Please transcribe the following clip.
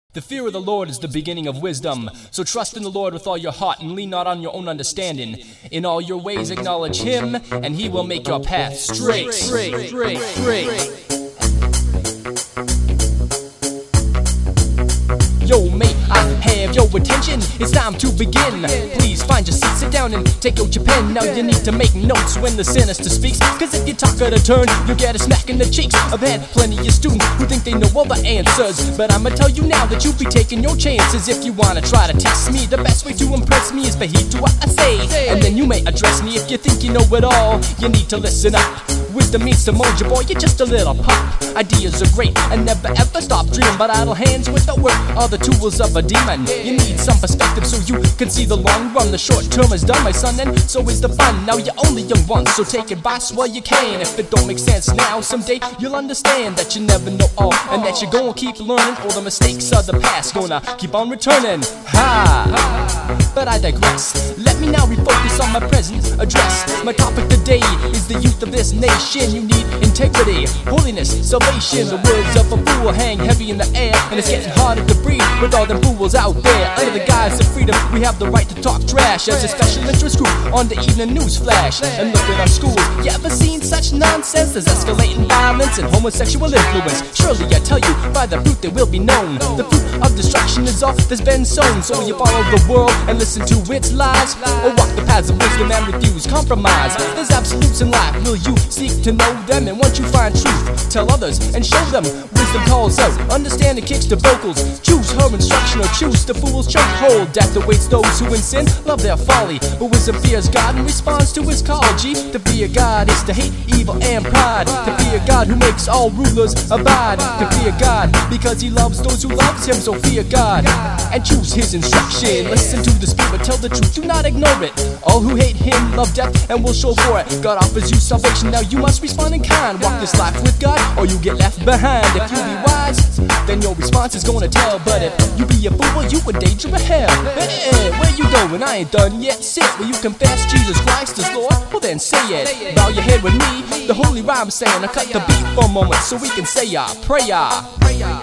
The fear of the Lord is the beginning of wisdom. So trust in the Lord with all your heart and lean not on your own understanding. In all your ways acknowledge Him, and He will make your path straight. Yo, mate, I have your attention. It's time to begin. Please find your seat, sit down and take out your pen. Now you need to make notes when the sinister speaks, cause if you talk out of turn, you'll get a smack in the cheeks. I've had plenty of students who think they know all the answers, but I'ma tell you now that you'll be taking your chances. If you wanna try to test me, the best way to impress me is for heed to what I say, and then you may address me. If you think you know it all, you need to listen up. Wisdom means to mold your boy, you're just a little pup. Ideas are great and never ever stop dreaming, but idle hands with the work are the tools of a demon. You need some perspective so you can see the long run. The short term is done, my son, and so is the fun. Now you're only young once, so take advice while you can. If it don't make sense now, someday you'll understand that you never know all, and that you're gonna keep learning. All the mistakes of the past gonna keep on returning. But I digress. Let me now refocus on my present address. My topic today is the youth of this nation. You need integrity, holiness, salvation. The words of a fool hang heavy in the air, and it's getting harder to breathe with all them fools out there. Under the guise of freedom, we have the right to talk trash as a special interest group on the evening news flash. And look at our schools, you ever seen such nonsense? There's escalating violence and homosexual influence. Surely I tell you, by the fruit they will be known. The fruit of destruction is all that's been sown. So you follow the world and listen to its lies, or walk the paths of wisdom and refuse compromise. There's absolutes in life, will you seek to know them? And once you find truth, tell others and show them. Wisdom calls out, understanding kicks the vocals. Choose her instruction or choose the fool's chokehold. Death awaits those who in sin love their folly, but wisdom fears God and responds to His call. G, to fear God is to hate evil and pride. To fear God who makes all rulers abide. To fear God because He loves those who loves Him. So fear God and choose His instruction. Listen to the Spirit, tell the truth, do not ignore it. All who hate Him love death and will show for it. God offers you salvation, now you must respond in kind. Walk this life with God or you get left behind. If you be wise, then your response is gonna tell. But if you be a fool, you in danger of hell. Hey, where you going? I ain't done yet. Sit. Will you confess Jesus Christ is Lord? Well then say it. Bow your head with me. The holy rhyme is saying, I cut the beat for a moment so we can say our prayer.